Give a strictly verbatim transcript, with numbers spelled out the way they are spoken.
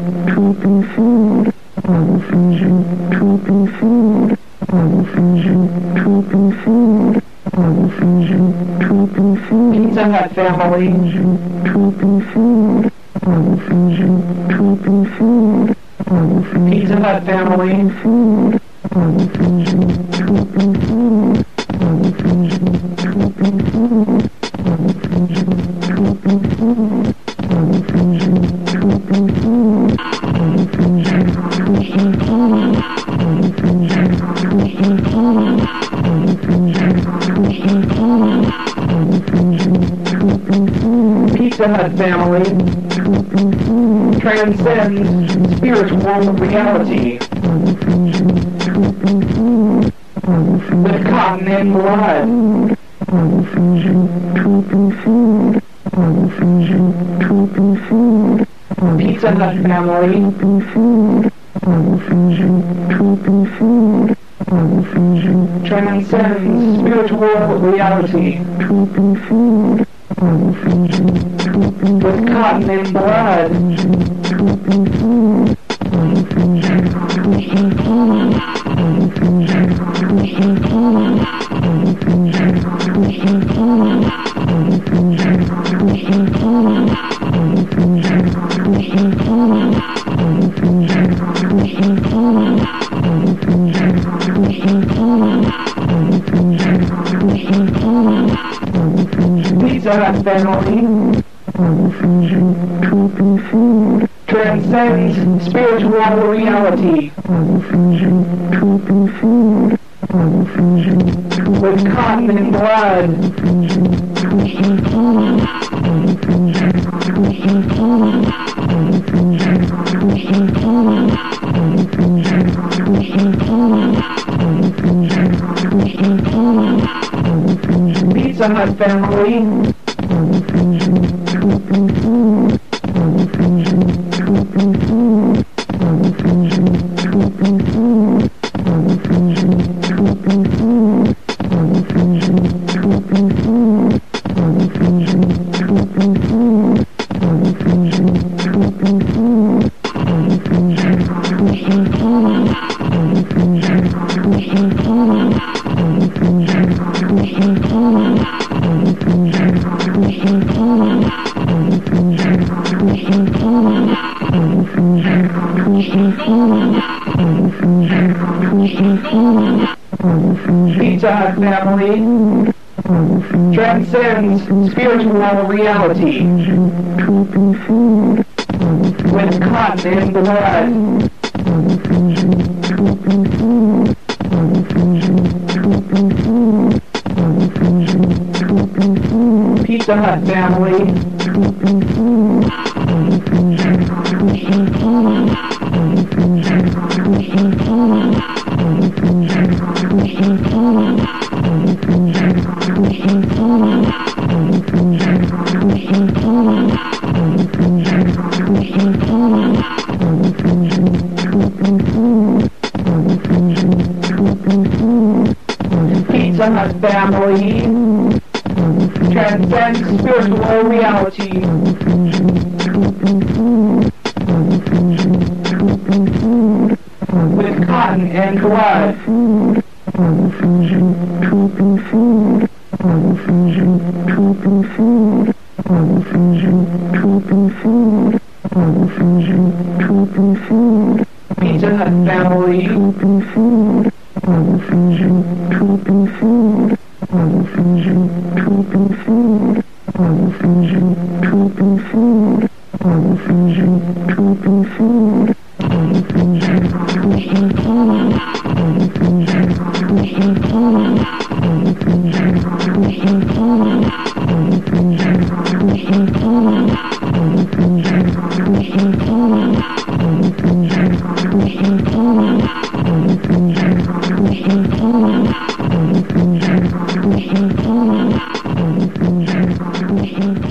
Pizza Hut family. Pizza Hut family. Pizza Hut family transcends spiritual reality with cotton and blood. Pizza Hut family transcends spiritual reality with cotton and blood. Pizza Hut family transcends spiritual reality with cotton and blood. Pizza Hut family Pizza Hut family transcends spiritual reality with cotton and blood. Pizza Hut family Pizza Hut family transcends spiritual reality with cotton and blood. Pizza Hut family Thank you.